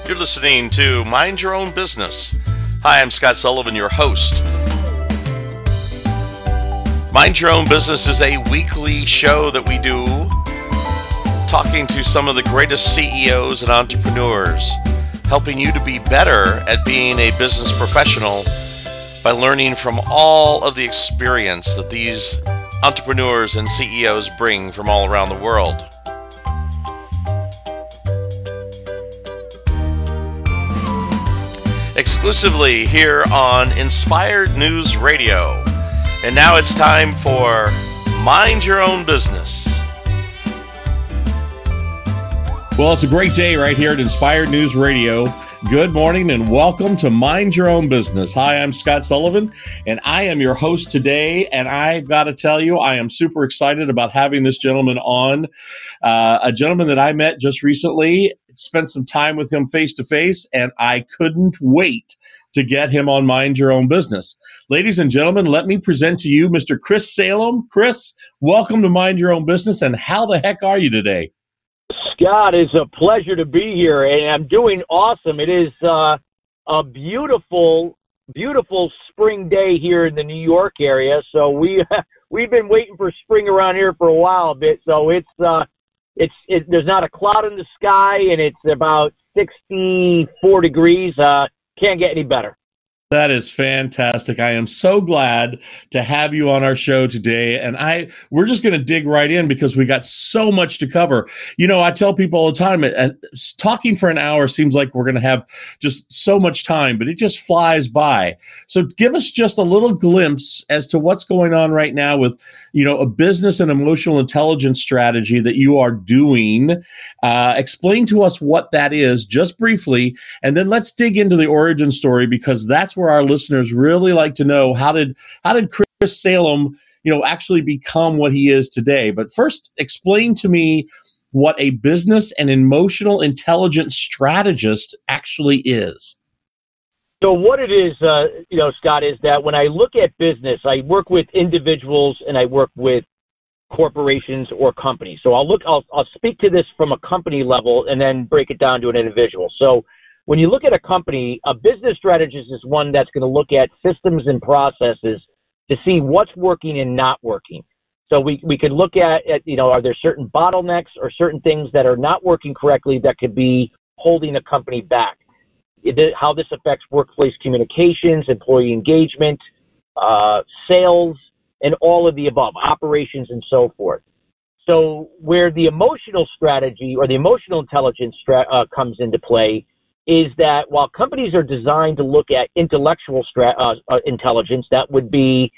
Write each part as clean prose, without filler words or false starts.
You're listening to Mind Your Own Business. Hi, I'm Scott Sullivan, your host. Mind Your Own Business is a weekly show that we do talking to some of the greatest CEOs and entrepreneurs, helping you to be better at being a business professional by learning from all of the experience that these entrepreneurs and CEOs bring from all around the world. Exclusively here on Inspired News Radio. And now it's time for Mind Your Own Business. Well, it's a great day right here at Inspired News Radio. Good morning and welcome to Mind Your Own Business. Hi, I'm Scott Sullivan, and I am your host today. And I've got to tell you, I am super excited about having this gentleman on. A gentleman that I met just recently, spent some time with him face to face, and I couldn't wait to get him on Mind Your Own Business. Ladies and gentlemen, let me present to you Mr. Chris Salem. Chris, welcome to Mind Your Own Business, and how the heck are you today? Scott, it's a pleasure to be here, and I'm doing awesome. It is a beautiful, beautiful spring day here in the New York area. So we've been waiting for spring around here for a while, a bit. So there's not a cloud in the sky, and it's about 64 degrees. Can't get any better. That is fantastic. I am so glad to have you on our show today. And we're just going to dig right in because we got so much to cover. You know, I tell people all the time, talking for an hour seems like we're going to have just so much time, but it just flies by. So give us just a little glimpse as to what's going on right now with, you know, a business and emotional intelligence strategy that you are doing. Explain to us what that is just briefly, and then let's dig into the origin story, because that's where our listeners really like to know how did Chris Salem, you know, actually become what he is today. But first, explain to me what a business and emotional intelligence strategist actually is. So what it is, Scott, is that when I look at business, I work with individuals and I work with corporations or companies. So I'll speak to this from a company level and then break it down to an individual. So when you look at a company, a business strategist is one that's going to look at systems and processes to see what's working and not working. So we could look at, are there certain bottlenecks or certain things that are not working correctly that could be holding a company back? How this affects workplace communications, employee engagement, sales, and all of the above, operations and so forth. So where the emotional strategy or the emotional intelligence comes into play is that while companies are designed to look at intellectual intelligence, that would be,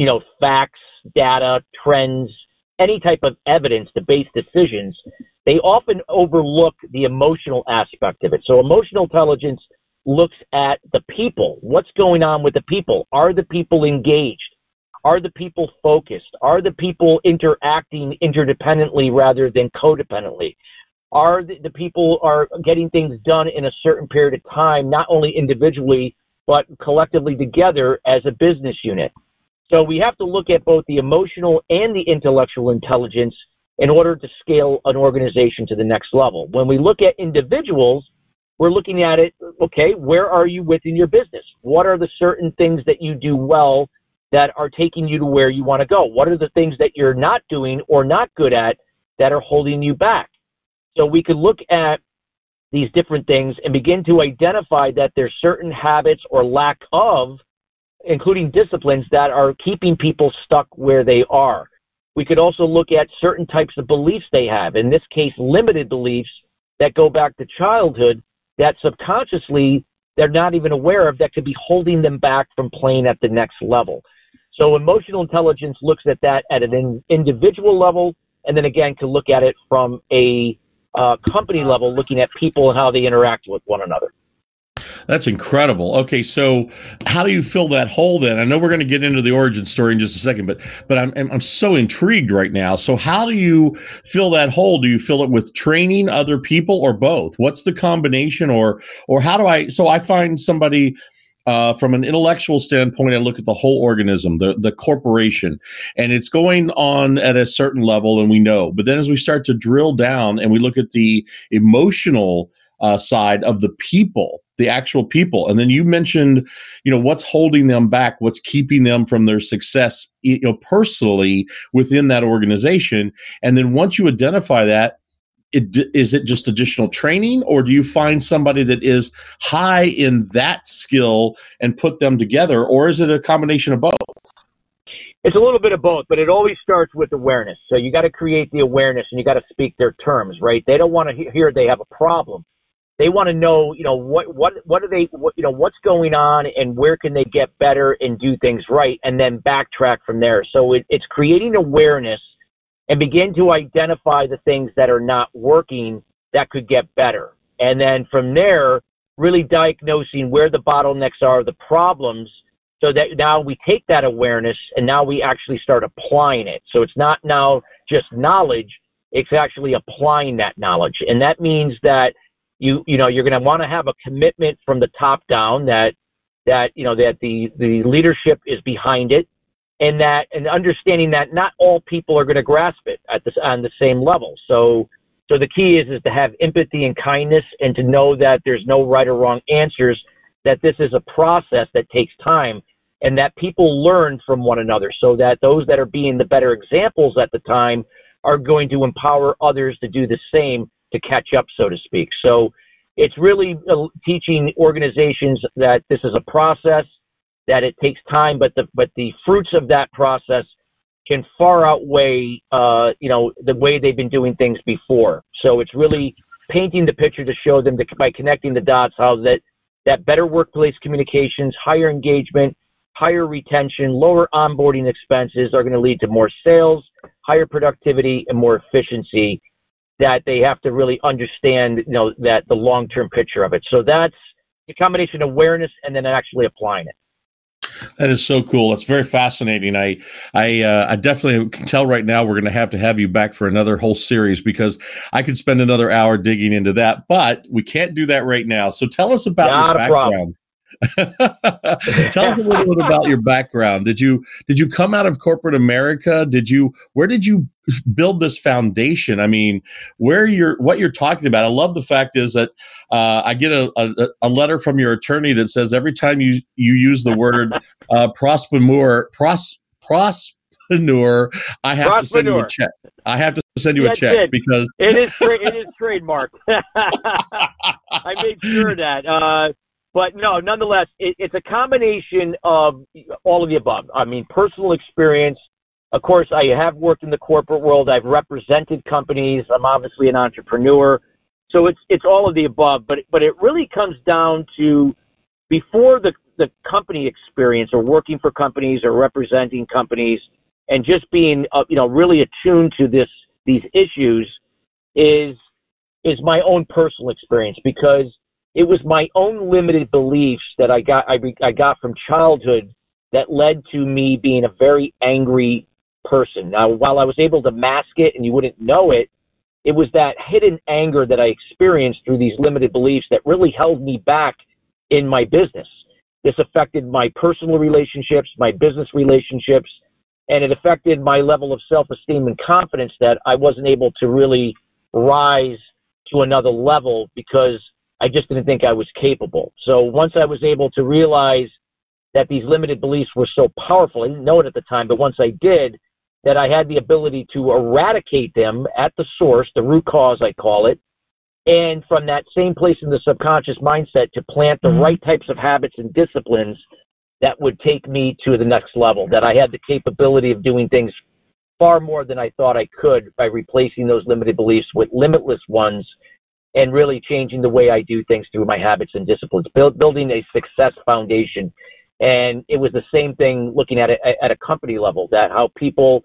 facts, data, trends, any type of evidence to base decisions, they often overlook the emotional aspect of it. So emotional intelligence looks at the people. What's going on with the people? Are the people engaged? Are the people focused? Are the people interacting interdependently rather than codependently? Are the people are getting things done in a certain period of time, not only individually, but collectively together as a business unit? So we have to look at both the emotional and the intellectual intelligence in order to scale an organization to the next level. When we look at individuals, we're looking at it, okay, where are you within your business? What are the certain things that you do well that are taking you to where you want to go? What are the things that you're not doing or not good at that are holding you back? So we could look at these different things and begin to identify that there's certain habits or lack of, including disciplines, that are keeping people stuck where they are. We could also look at certain types of beliefs they have, in this case, limited beliefs that go back to childhood that subconsciously they're not even aware of, that could be holding them back from playing at the next level. So emotional intelligence looks at that at an individual level, and then again can look at it from a company level, looking at people and how they interact with one another. That's incredible. Okay, so how do you fill that hole then? I know we're going to get into the origin story in just a second, but I'm so intrigued right now. So how do you fill that hole? Do you fill it with training other people or both? What's the combination, or how do I? So I find somebody from an intellectual standpoint. I look at the whole organism, the corporation, and it's going on at a certain level, and we know. But then as we start to drill down and we look at the emotional side of the people, the actual people. And then you mentioned, what's holding them back, what's keeping them from their success, personally within that organization. And then once you identify that, is it just additional training, or do you find somebody that is high in that skill and put them together, or is it a combination of both? It's a little bit of both, but it always starts with awareness. So you got to create the awareness, and you got to speak their terms, right? They don't want to hear they have a problem. They want to know, what's going on and where can they get better and do things right, and then backtrack from there. So it's creating awareness and begin to identify the things that are not working that could get better. And then from there, really diagnosing where the bottlenecks are, the problems, so that now we take that awareness and now we actually start applying it. So it's not now just knowledge, it's actually applying that knowledge. And that means that you're going to want to have a commitment from the top down that the leadership is behind it. And understanding that not all people are going to grasp it on the same level. So the key is to have empathy and kindness, and to know that there's no right or wrong answers, that this is a process that takes time, and that people learn from one another, so that those that are being the better examples at the time are going to empower others to do the same, to catch up, so to speak. So it's really teaching organizations that this is a process, that it takes time, but the fruits of that process can far outweigh, the way they've been doing things before. So it's really painting the picture to show them by connecting the dots, how that better workplace communications, higher engagement, higher retention, lower onboarding expenses are going to lead to more sales, higher productivity, and more efficiency. That they have to really understand, that the long-term picture of it. So that's a combination of awareness and then actually applying it. That is so cool. It's very fascinating. I definitely can tell right now we're going to have you back for another whole series, because I could spend another hour digging into that, but we can't do that right now. So tell us about your background. Tell us a little bit about your background. Did you come out of corporate America? Where did you build this foundation? I mean, what you're talking about. I love the fact is that I get a letter from your attorney that says every time you use the word prospreneur, I have to send you a check. I have to send you a check because it is trademarked. I made sure that. But no, nonetheless, it's a combination of all of the above. I mean, personal experience. Of course, I have worked in the corporate world. I've represented companies. I'm obviously an entrepreneur. So it's all of the above. But it really comes down to, before the company experience, or working for companies or representing companies, and just being really attuned to these issues, is my own personal experience, because it was my own limited beliefs that I got from childhood that led to me being a very angry person. Now, while I was able to mask it and you wouldn't know it, it was that hidden anger that I experienced through these limited beliefs that really held me back in my business. This affected my personal relationships, my business relationships, and it affected my level of self-esteem and confidence, that I wasn't able to really rise to another level because I just didn't think I was capable. So once I was able to realize that these limited beliefs were so powerful, I didn't know it at the time, but once I did, that I had the ability to eradicate them at the source, the root cause, I call it, and from that same place in the subconscious mindset to plant the right types of habits and disciplines that would take me to the next level, that I had the capability of doing things far more than I thought I could by replacing those limited beliefs with limitless ones, and really changing the way I do things through my habits and disciplines, building a success foundation. And it was the same thing looking at it at a company level, that how people,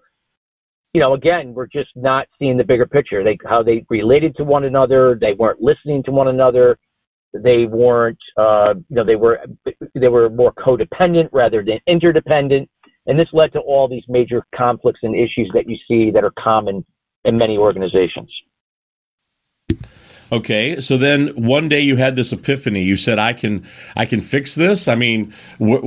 again, were just not seeing the bigger picture. How they related to one another. They weren't listening to one another. They weren't, they were more codependent rather than interdependent. And this led to all these major conflicts and issues that you see that are common in many organizations. Okay, so then one day you had this epiphany. You said, I can fix this." I mean, what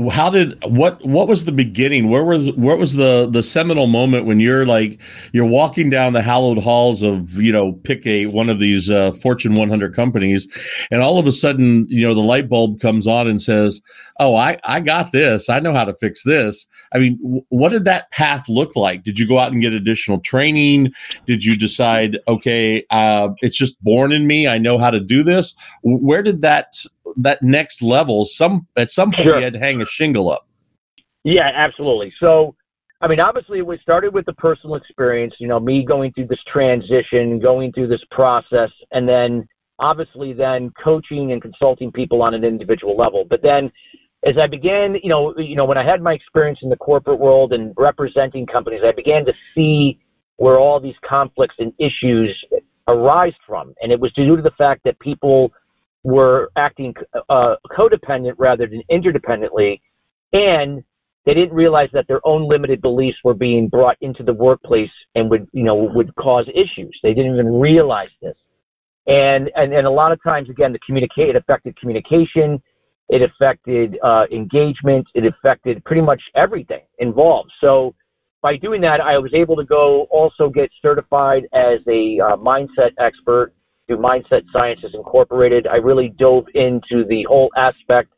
was the beginning? What was the seminal moment when you're walking down the hallowed halls of, pick one of these Fortune 100 companies, and all of a sudden, the light bulb comes on and says, "Oh, I got this. I know how to fix this." I mean, what did that path look like? Did you go out and get additional training? Did you decide, okay, it's just born in me, I know how to do this? Where did that next level, at some point, Sure. You had to hang a shingle up? Yeah, absolutely. So, I mean, obviously, we started with the personal experience, me going through this transition, going through this process, and then obviously then coaching and consulting people on an individual level. But then as I began, when I had my experience in the corporate world and representing companies, I began to see where all these conflicts and issues arise from. And it was due to the fact that people were acting codependent rather than interdependently, and they didn't realize that their own limited beliefs were being brought into the workplace and would cause issues. They didn't even realize this. And a lot of times, again, it affected communication, it affected engagement, it affected pretty much everything involved. So by doing that, I was able to go also get certified as a mindset expert through Mindset Sciences Incorporated. I really dove into the whole aspect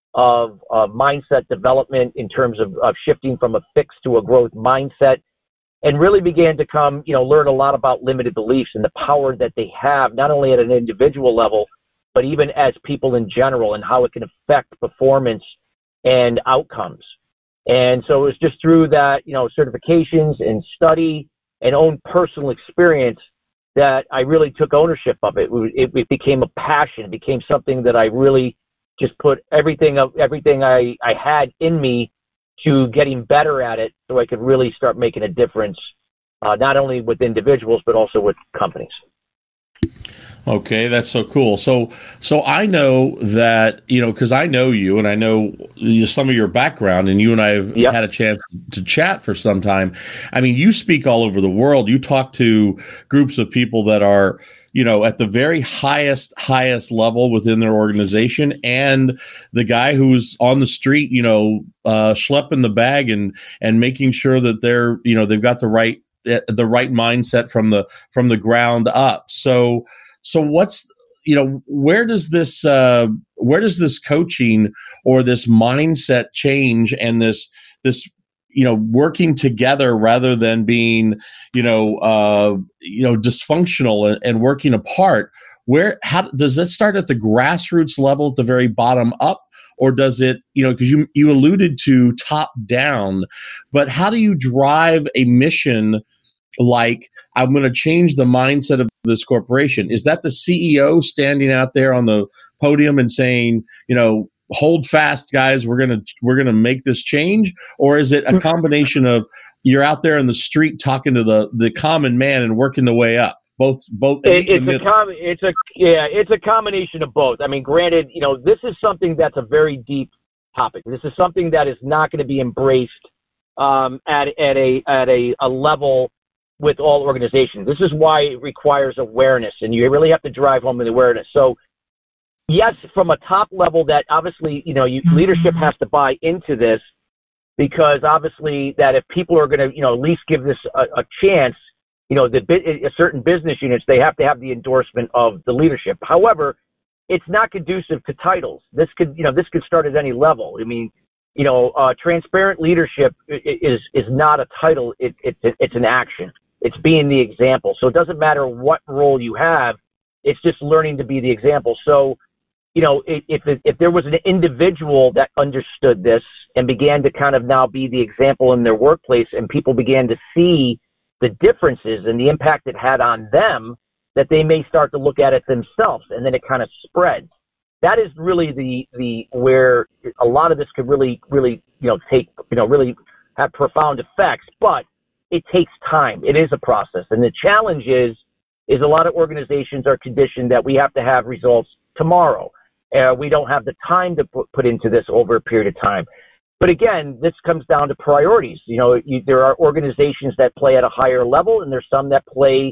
of mindset development in terms of shifting from a fixed to a growth mindset, and really began to learn a lot about limited beliefs and the power that they have, not only at an individual level, but even as people in general, and how it can affect performance and outcomes. And so it was just through that, certifications and study and own personal experience that I really took ownership of it. It became a passion. It became something that I really just put everything I had in me to getting better at it, so I could really start making a difference, not only with individuals, but also with companies. Okay, that's so cool. So I know that, because I know you and I know some of your background, and you and I have had a chance to chat for some time. I mean, you speak all over the world. You talk to groups of people that are, at the very highest level within their organization, and the guy who's on the street, schlepping the bag and making sure that they're, they've got the right mindset from the ground up. So what's, where does this coaching or this mindset change and this working together rather than being, dysfunctional and working apart, how does it start at the grassroots level, at the very bottom up? Or does it, because you alluded to top down, but how do you drive a mission like, I'm going to change the mindset of this corporation? Is that the CEO standing out there on the podium and saying, hold fast, guys, we're going to make this change? Or is it a combination of you're out there in the street talking to the common man and working the way up? Both. It's a combination of both. I mean, granted, this is something that's a very deep topic. This is something that is not going to be embraced at a level with all organizations. This is why it requires awareness, and you really have to drive home the awareness. So yes, from a top level, that obviously, leadership has to buy into this, because obviously that if people are going to, at least give this a chance, certain business units, they have to have the endorsement of the leadership. However, it's not conducive to titles. This could start at any level. I mean, transparent leadership is not a title. It's an action. It's being the example. So it doesn't matter what role you have. It's just learning to be the example. So, if there was an individual that understood this and began to kind of now be the example in their workplace, and people began to see the differences and the impact it had on them, that they may start to look at it themselves, and then it kind of spreads. That is really the where a lot of this could really take, really have profound effects, but it takes time. It is a process. And the challenge is a lot of organizations are conditioned that we have to have results tomorrow. We don't have the time to put into this over a period of time. But again, this comes down to priorities. There are organizations that play at a higher level, and there's some that play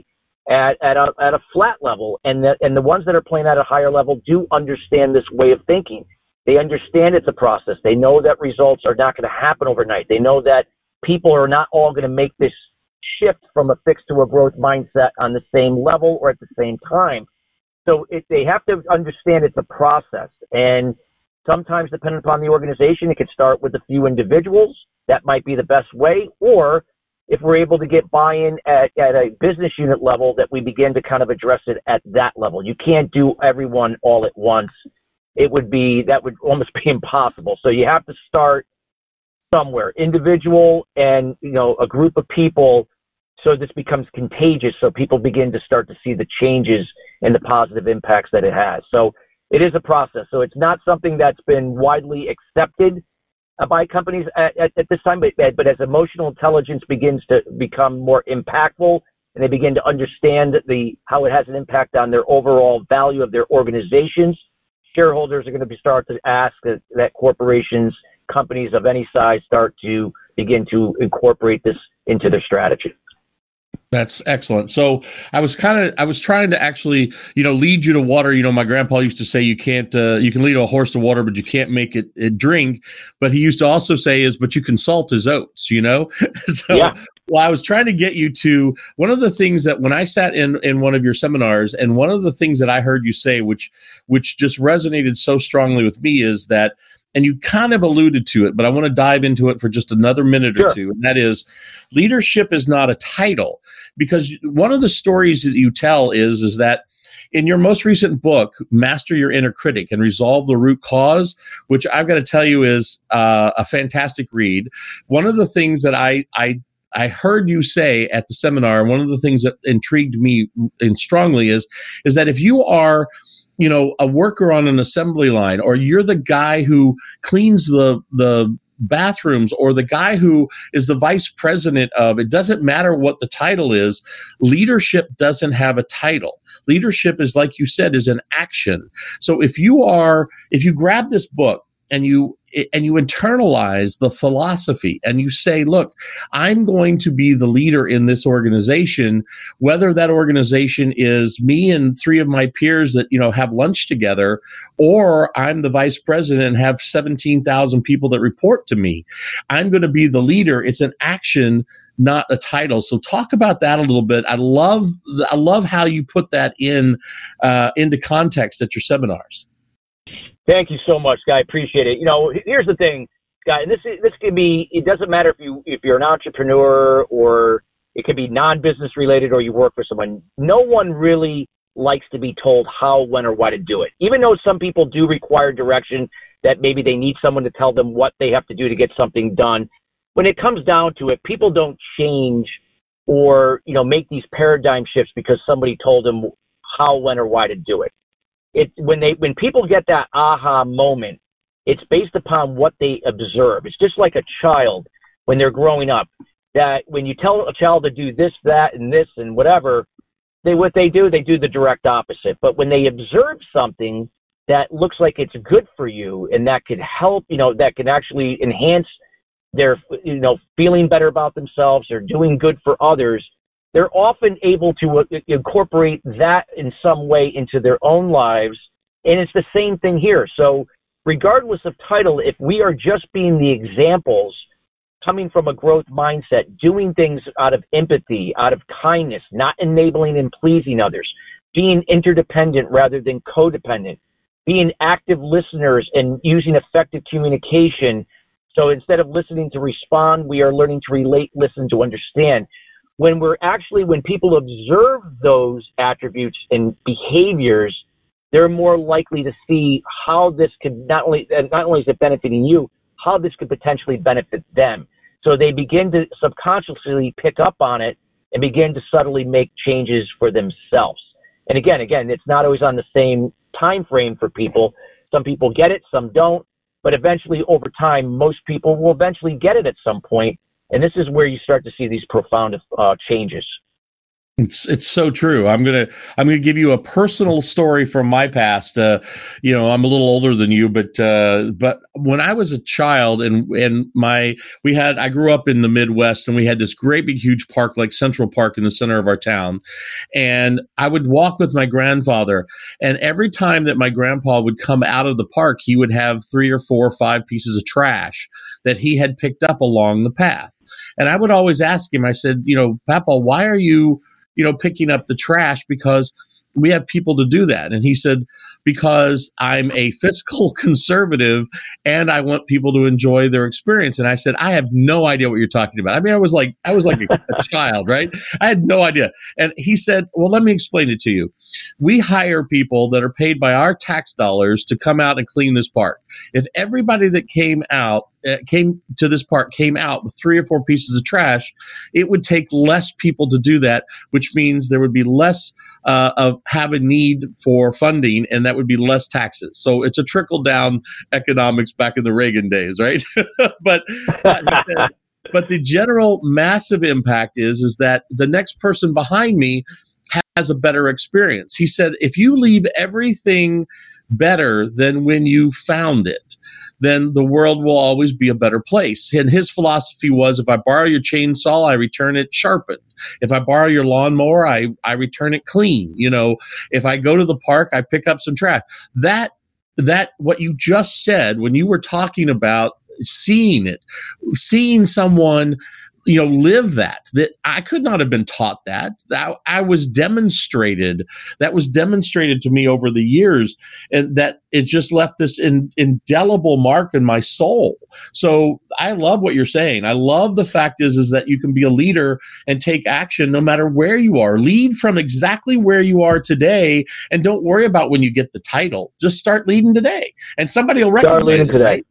at a flat level, and the ones that are playing at a higher level do understand this way of thinking. They understand it's a process. They know that results are not going to happen overnight. They know that people are not all going to make this shift from a fixed to a growth mindset on the same level or at the same time. So they have to understand it's a process. And sometimes, depending upon the organization, it could start with a few individuals. That might be the best way. Or if we're able to get buy-in at a business unit level, that we begin to kind of address it at that level. You can't do everyone all at once. That would almost be impossible. So you have to start somewhere, individual and, a group of people, so this becomes contagious, so people begin to start to see the changes and the positive impacts that it has. So it is a process. So it's not something that's been widely accepted by companies at this time, but as emotional intelligence begins to become more impactful and they begin to understand how it has an impact on their overall value of their organizations, shareholders are going to start to ask that corporations, companies of any size, start to begin to incorporate this into their strategy. That's excellent. So I was trying to actually, lead you to water. My grandpa used to say you can lead a horse to water, but you can't make it drink. But he used to also say but you can salt his oats, So, yeah. Well, I was trying to get you to one of the things that when I sat in one of your seminars, and one of the things that I heard you say, which just resonated so strongly with me, is that, and you kind of alluded to it, but I want to dive into it for just another minute or two. And that is, leadership is not a title, because one of the stories that you tell is that in your most recent book, Master Your Inner Critic and Resolve the Root Cause, which I've got to tell you is a fantastic read. One of the things that I heard you say at the seminar, and one of the things that intrigued me strongly is that if you are a worker on an assembly line, or you're the guy who cleans the bathrooms, or the guy who is the vice president of, it doesn't matter what the title is, leadership doesn't have a title. Leadership is, like you said, is an action. So if you grab this book and you internalize the philosophy and you say, look, I'm going to be the leader in this organization, whether that organization is me and three of my peers that, have lunch together, or I'm the vice president and have 17,000 people that report to me. I'm going to be the leader. It's an action, not a title. So talk about that a little bit. I love how you put that into context at your seminars. Thank you so much, Guy. Appreciate it. Here's the thing, Guy, and this can be, it doesn't matter if you're an entrepreneur, or it can be non-business related, or you work for someone. No one really likes to be told how, when, or why to do it. Even though some people do require direction, that maybe they need someone to tell them what they have to do to get something done. When it comes down to it, people don't change or, make these paradigm shifts because somebody told them how, when, or why to do it. When people get that aha moment, it's based upon what they observe. It's just like a child when they're growing up, that when you tell a child to do this, that, and this, and whatever, they do the direct opposite. But when they observe something that looks like it's good for you, and that could help, that can actually enhance their, feeling better about themselves or doing good for others, they're often able to incorporate that in some way into their own lives. And it's the same thing here. So regardless of title, if we are just being the examples, coming from a growth mindset, doing things out of empathy, out of kindness, not enabling and pleasing others, being interdependent rather than codependent, being active listeners and using effective communication. So instead of listening to respond, we are learning to relate, listen to understand. When people observe those attributes and behaviors, they're more likely to see how this could not only is it benefiting you, how this could potentially benefit them. So they begin to subconsciously pick up on it and begin to subtly make changes for themselves. And again, it's not always on the same time frame for people. Some people get it, some don't. But eventually, over time, most people will eventually get it at some point. And this is where you start to see these profound changes. It's so true. I'm gonna give you a personal story from my past. I'm a little older than you, but when I was a child I grew up in the Midwest, and we had this great big huge park like Central Park in the center of our town, and I would walk with my grandfather, and every time that my grandpa would come out of the park, he would have 3 or 4 or 5 pieces of trash that he had picked up along the path, and I would always ask him. I said, Papa, why are you picking up the trash? Because we have people to do that. And he said, because I'm a fiscal conservative and I want people to enjoy their experience. And I said, I have no idea what you're talking about. I mean, I was like a child, right? I had no idea. And he said, well, let me explain it to you. We hire people that are paid by our tax dollars to come out and clean this park. If everybody that came to this park came out with 3 or 4 pieces of trash, it would take less people to do that, which means there would be less have a need for funding, and that would be less taxes. So it's a trickle down economics back in the Reagan days, right? but the general massive impact is that the next person behind me has a better experience. He said, if you leave everything better than when you found it, then the world will always be a better place. And his philosophy was, if I borrow your chainsaw, I return it sharpened. If I borrow your lawnmower, I return it clean. If I go to the park, I pick up some trash. That what you just said, when you were talking about seeing someone live that I could not have been taught that was demonstrated to me over the years, and that it just left this indelible mark in my soul. So I love what you're saying. I love the fact is that you can be a leader and take action no matter where you are. Lead from exactly where you are today, and don't worry about when you get the title. Just start leading today, and somebody will recognize it. Right?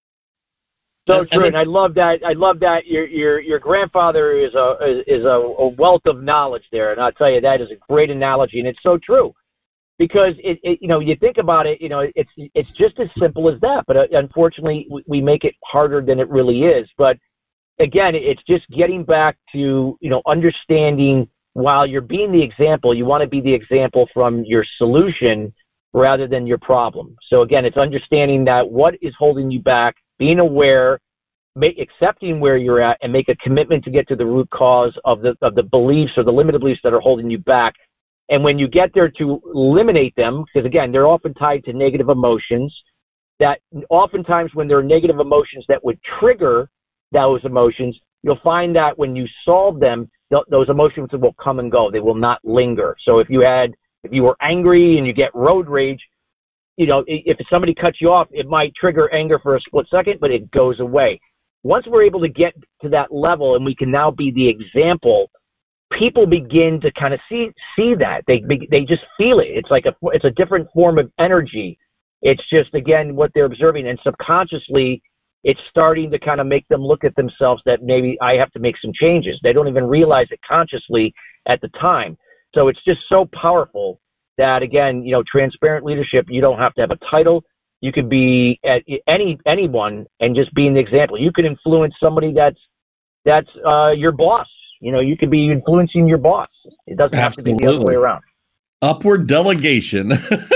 So true, and I love that. Your grandfather is a wealth of knowledge there, and I'll tell you that is a great analogy, and it's so true, because you think about it, it's just as simple as that, but unfortunately we make it harder than it really is. But again, it's just getting back to understanding, while you're being the example, you want to be the example from your solution rather than your problem. So again, it's understanding that what is holding you back, being aware, accepting where you're at, and make a commitment to get to the root cause of the beliefs or the limited beliefs that are holding you back. And when you get there, to eliminate them, because again, they're often tied to negative emotions, that oftentimes when there are negative emotions that would trigger those emotions, you'll find that when you solve them, those emotions will come and go. They will not linger. So if you were angry and you get road rage, if somebody cuts you off, it might trigger anger for a split second, but it goes away. Once we're able to get to that level and we can now be the example, people begin to kind of see that. They just feel it. It's like it's a different form of energy. It's just, again, what they're observing, and subconsciously it's starting to kind of make them look at themselves that maybe I have to make some changes. They don't even realize it consciously at the time. So it's just so powerful that, again, transparent leadership, you don't have to have a title. You could be at anyone and just be an example. You could influence somebody that's your boss. You could be influencing your boss. It doesn't have to be the other way around. Upward delegation.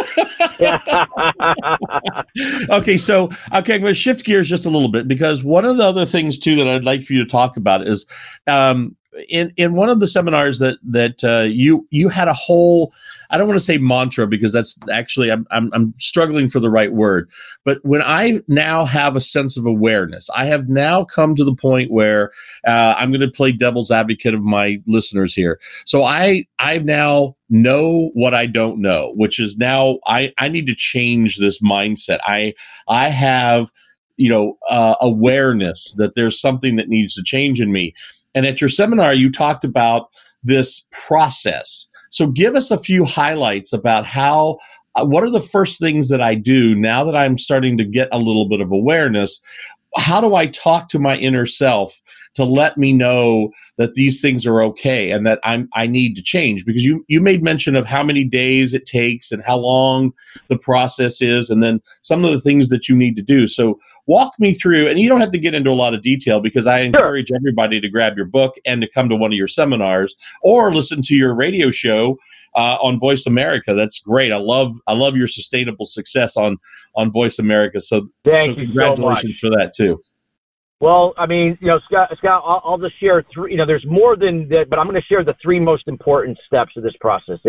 Okay, I'm going to shift gears just a little bit, because one of the other things too that I'd like for you to talk about is in one of the seminars that you had a whole, I don't want to say mantra, because that's actually I'm struggling for the right word, but when I now have a sense of awareness, I have now come to the point where I'm going to play devil's advocate of my listeners here. So I now know what I don't know, which is now I need to change this mindset. I have awareness that there's something that needs to change in me. And at your seminar, you talked about this process. So give us a few highlights about what are the first things that I do now that I'm starting to get a little bit of awareness? How do I talk to my inner self to let me know that these things are okay and that I need to change? Because you made mention of how many days it takes and how long the process is, and then some of the things that you need to do. So walk me through, and you don't have to get into a lot of detail because I encourage everybody to grab your book and to come to one of your seminars or listen to your radio show on Voice America. That's great. I love your sustainable success on Voice America. So congratulations for that too. Well, I mean, Scott, I'll just share three. There's more than that, but I'm going to share the three most important steps of this process.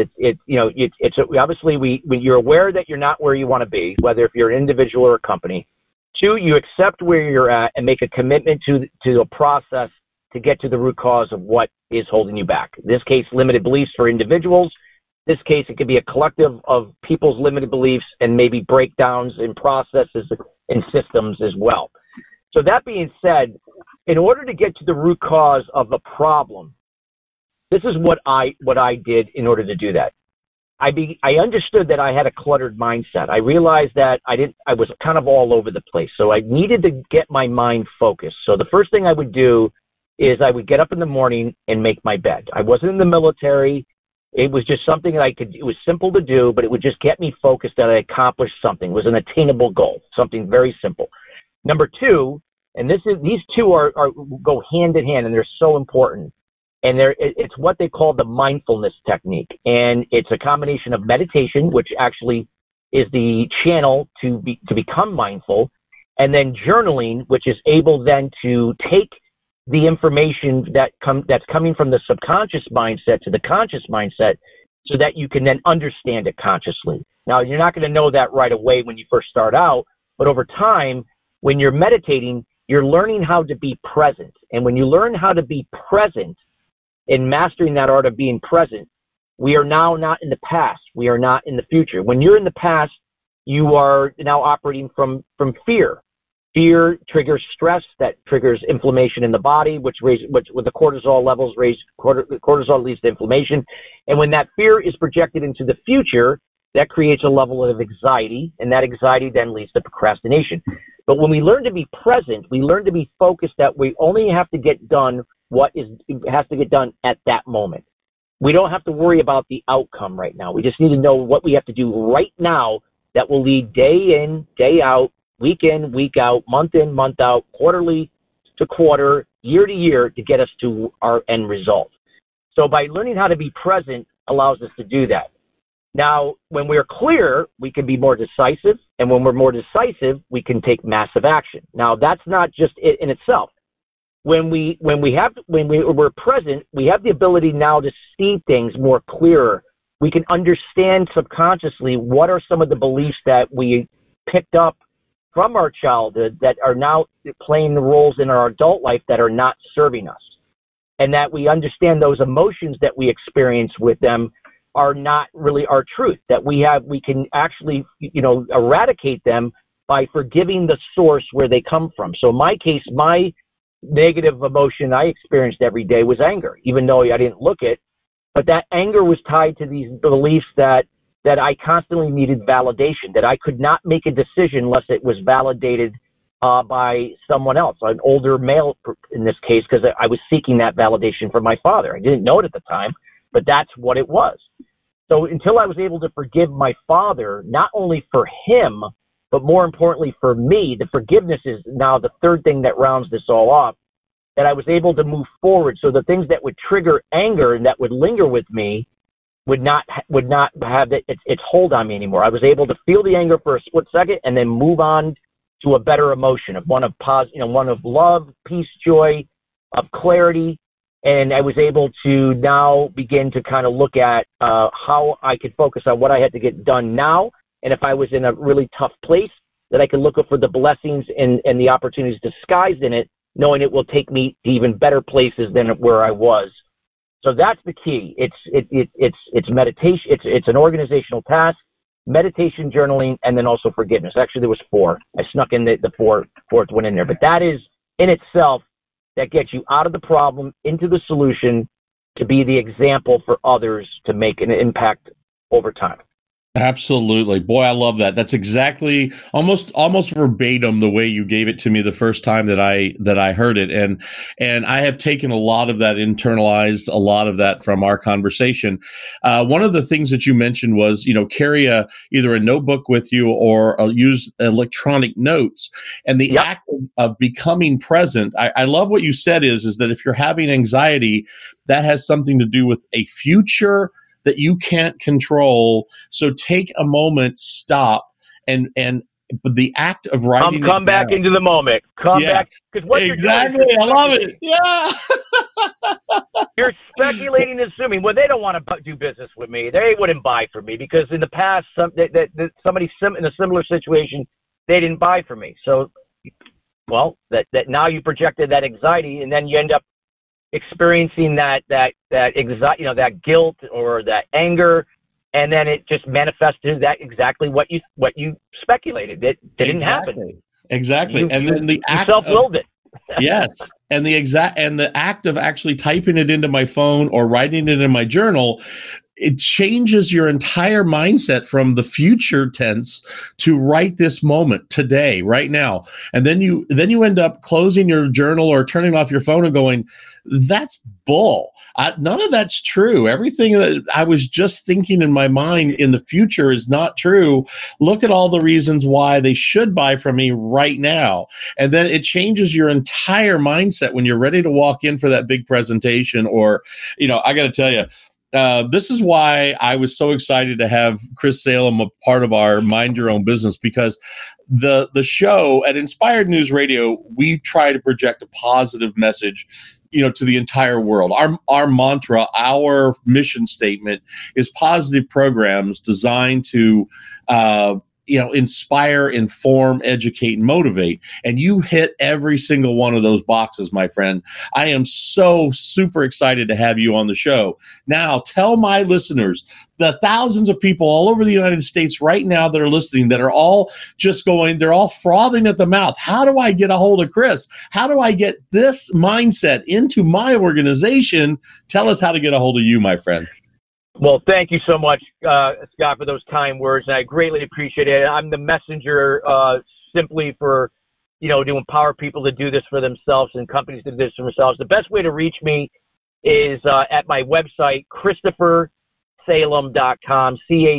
It's obviously when you're aware that you're not where you want to be, whether if you're an individual or a company. 2, you accept where you're at and make a commitment to a process to get to the root cause of what is holding you back. In this case, limited beliefs for individuals. In this case, it could be a collective of people's limited beliefs and maybe breakdowns in processes and systems as well. So that being said, in order to get to the root cause of a problem, this is what I did in order to do that. I understood that I had a cluttered mindset. I realized that I was kind of all over the place. So I needed to get my mind focused. So the first thing I would do is I would get up in the morning and make my bed. I wasn't in the military. It was just something that it was simple to do, but it would just get me focused that I accomplished something. It was an attainable goal, something very simple. Number 2, and these two go hand in hand, and they're so important. And it's what they call the mindfulness technique, and it's a combination of meditation, which actually is the channel to become mindful, and then journaling, which is able then to take the information that's coming from the subconscious mindset to the conscious mindset, so that you can then understand it consciously. Now, you're not going to know that right away when you first start out, but over time, when you're meditating, you're learning how to be present. And when you learn how to be present and mastering that art of being present, we are now not in the past. We are not in the future. When you're in the past, you are now operating from fear. Fear triggers stress, that triggers inflammation in the body, which with the cortisol levels raise cortisol leads to inflammation. And when that fear is projected into the future, that creates a level of anxiety, and that anxiety then leads to procrastination. But when we learn to be present, we learn to be focused that we only have to get done what has to get done at that moment. We don't have to worry about the outcome right now. We just need to know what we have to do right now that will lead day in, day out, week in, week out, month in, month out, quarterly to quarter, year to year to get us to our end result. So by learning how to be present allows us to do that. Now, when we're clear, we can be more decisive, and when we're more decisive, we can take massive action. Now, that's not just it in itself. When we're present, we have the ability now to see things more clearer. We can understand subconsciously what are some of the beliefs that we picked up from our childhood that are now playing the roles in our adult life that are not serving us, and that we understand those emotions that we experience with them are not really our truth, that we can actually, eradicate them by forgiving the source where they come from. So in my case, my negative emotion I experienced every day was anger, even though I didn't look it, but that anger was tied to these beliefs that I constantly needed validation, that I could not make a decision unless it was validated by someone else, an older male in this case, because I was seeking that validation from my father. I didn't know it at the time, but that's what it was. So until I was able to forgive my father, not only for him, but more importantly for me, the forgiveness is now the third thing that rounds this all off, that I was able to move forward. So the things that would trigger anger and that would linger with me would not have its hold on me anymore. I was able to feel the anger for a split second and then move on to a better emotion, one of love, peace, joy, of clarity. And I was able to now begin to kind of look at how I could focus on what I had to get done now. And if I was in a really tough place, that I could look up for the blessings and the opportunities disguised in it, knowing it will take me to even better places than where I was. So that's the key. It's meditation. It's an organizational task, meditation, journaling, and then also forgiveness. Actually, there was 4. I snuck in the fourth one in there. But that is in itself that gets you out of the problem into the solution to be the example for others to make an impact over time. Absolutely. Boy, I love that. That's exactly almost verbatim the way you gave it to me the first time that I heard it. And I have taken a lot of that, internalized a lot of that from our conversation. One of the things that you mentioned was, carry either a notebook with you or use electronic notes. And the act of becoming present, I love what you said is that if you're having anxiety, that has something to do with a future that you can't control. So take a moment, stop, and the act of writing. Come back into the moment. Come back, because what exactly. You're doing, I love it. Yeah. You're speculating, assuming. Well, they don't want to do business with me. They wouldn't buy from me because in the past, somebody in a similar situation, they didn't buy from me. So, that now you projected that anxiety, and then you end up experiencing that anxiety, that guilt or that anger, and then it just manifested that exactly what you speculated. It didn't happen. Exactly. Then the act self-willed it. Yes. And the act of actually typing it into my phone or writing it in my journal, it changes your entire mindset from the future tense to right this moment, today, right now. And then you end up closing your journal or turning off your phone and going, that's bull. None of that's true. Everything that I was just thinking in my mind in the future is not true. Look at all the reasons why they should buy from me right now. And then it changes your entire mindset when you're ready to walk in for that big presentation or, I got to tell you, this is why I was so excited to have Chris Salem a part of our Mind Your Own Business, because the show at Inspired News Radio, we try to project a positive message, to the entire world. Our mantra, our mission statement is positive programs designed to inspire, inform, educate, and motivate. And you hit every single one of those boxes, my friend. I am so super excited to have you on the show. Now, tell my listeners, the thousands of people all over the United States right now that are listening, that are all they're all frothing at the mouth. How do I get a hold of Chris? How do I get this mindset into my organization? Tell us how to get a hold of you, my friend. Well, thank you so much, Scott, for those kind words, and I greatly appreciate it. I'm the messenger simply for, to empower people to do this for themselves and companies to do this for themselves. The best way to reach me is at my website, ChristopherSalem.com,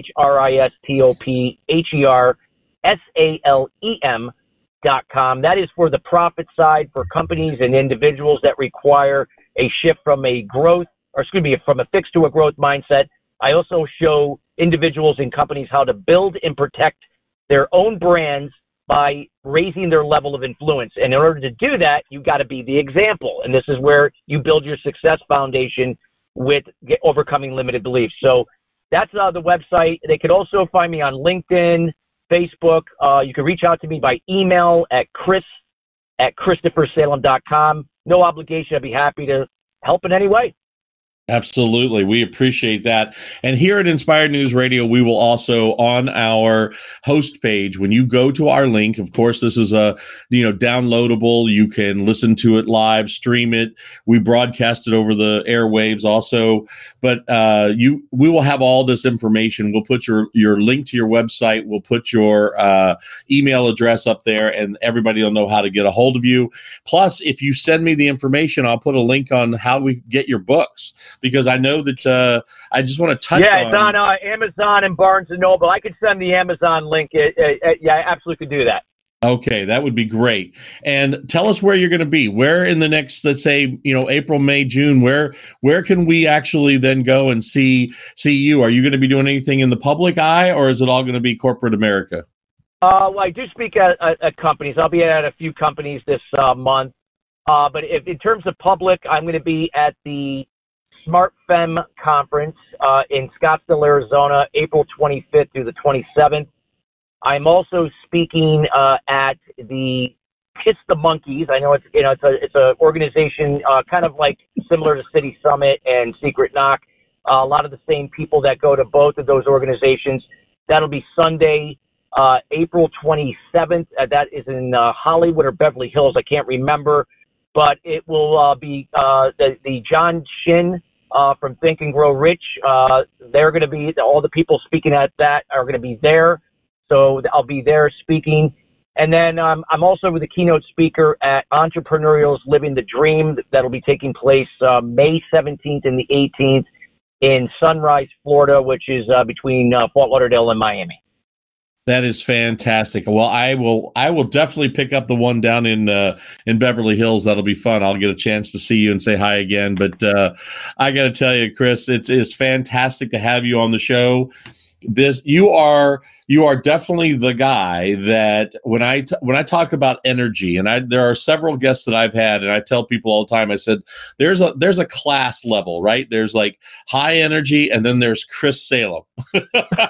ChristopherSalem.com. That is for the profit side for companies and individuals that require a shift from from a fixed to a growth mindset. I also show individuals and companies how to build and protect their own brands by raising their level of influence. And in order to do that, you've got to be the example. And this is where you build your success foundation with overcoming limited beliefs. So that's the website. They could also find me on LinkedIn, Facebook. You can reach out to me by email at chris@ChristopherSalem.com. No obligation. I'd be happy to help in any way. Absolutely. We appreciate that. And here at Inspired News Radio, we will also, on our host page, when you go to our link, of course, this is downloadable. You can listen to it live, stream it. We broadcast it over the airwaves also. But we will have all this information. We'll put your link to your website. We'll put your email address up there, and everybody will know how to get a hold of you. Plus, if you send me the information, I'll put a link on how we get your books. Because I know that I just want to touch on. Yeah, it's on Amazon and Barnes & Noble. I could send the Amazon link. Yeah, I absolutely could do that. Okay, that would be great. And tell us where you're going to be. Where in the next, let's say, April, May, June, where can we actually then go and see you? Are you going to be doing anything in the public eye, or is it all going to be corporate America? Well, I do speak at companies. I'll be at a few companies this month. But if in terms of public, I'm going to be at the Smart Femme Conference in Scottsdale, Arizona, April 25th through the 27th. I'm also speaking at the Kiss the Monkeys. I know it's an organization kind of like similar to City Summit and Secret Knock. A lot of the same people that go to both of those organizations. That'll be Sunday, April 27th. That is in Hollywood or Beverly Hills. I can't remember. But it will be the John Shin from Think and Grow Rich. They're going to be, all the people speaking at that are going to be there. So I'll be there speaking. And then I'm also the keynote speaker at Entrepreneurials Living the Dream. That'll be taking place May 17th and the 18th in Sunrise, Florida, which is between Fort Lauderdale and Miami. That is fantastic. Well, I will definitely pick up the one down in Beverly Hills. That'll be fun. I'll get a chance to see you and say hi again. But I got to tell you, Chris, it's fantastic to have you on the show. You are definitely the guy that when I talk about energy, and there are several guests that I've had, and I tell people all the time, I said there's a class level, right? There's like high energy, and then there's Chris Salem. Well,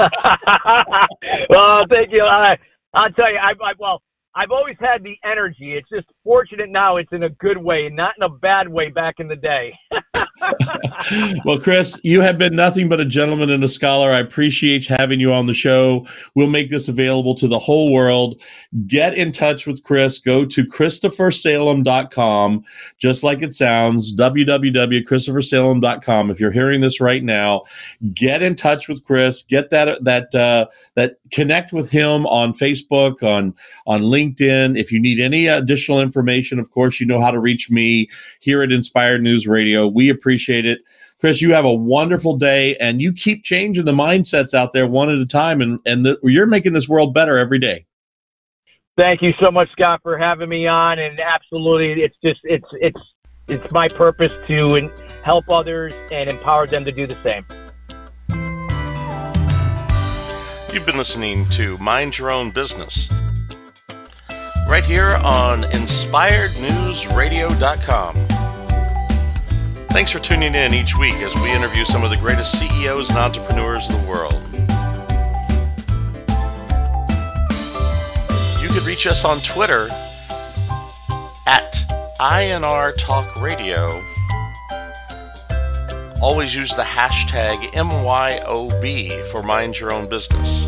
thank you. I'll tell you, I've always had the energy. It's just fortunate now it's in a good way, not in a bad way back in the day. Well, Chris, you have been nothing but a gentleman and a scholar. I appreciate having you on the show. We'll make this available to the whole world. Get in touch with Chris. Go to ChristopherSalem.com, just like it sounds, www.ChristopherSalem.com. If you're hearing this right now, get in touch with Chris. Get that connect with him on Facebook, on LinkedIn. If you need any additional information, of course, you know how to reach me here at Inspired News Radio. We appreciate it. Chris, you have a wonderful day, and you keep changing the mindsets out there one at a time, and you're making this world better every day. Thank you so much, Scott, for having me on. And absolutely, it's my purpose to help others and empower them to do the same. You've been listening to Mind Your Own Business, right here on InspiredNewsRadio.com. Thanks for tuning in each week as we interview some of the greatest CEOs and entrepreneurs of the world. You can reach us on Twitter at INR Talk Radio. Always use the hashtag MYOB for Mind Your Own Business.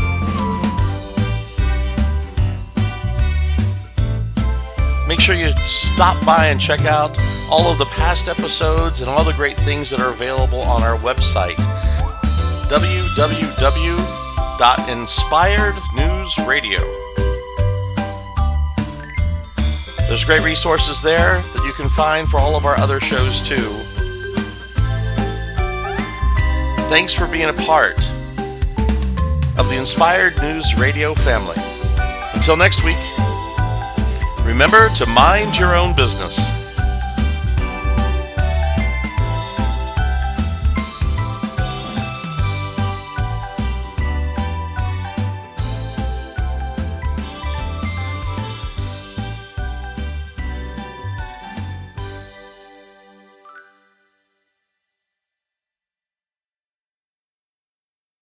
Make sure you stop by and check out all of the past episodes and all the great things that are available on our website, www.inspirednewsradio. There's great resources there that you can find for all of our other shows too. Thanks for being a part of the Inspired News Radio family. Until next week, remember to mind your own business.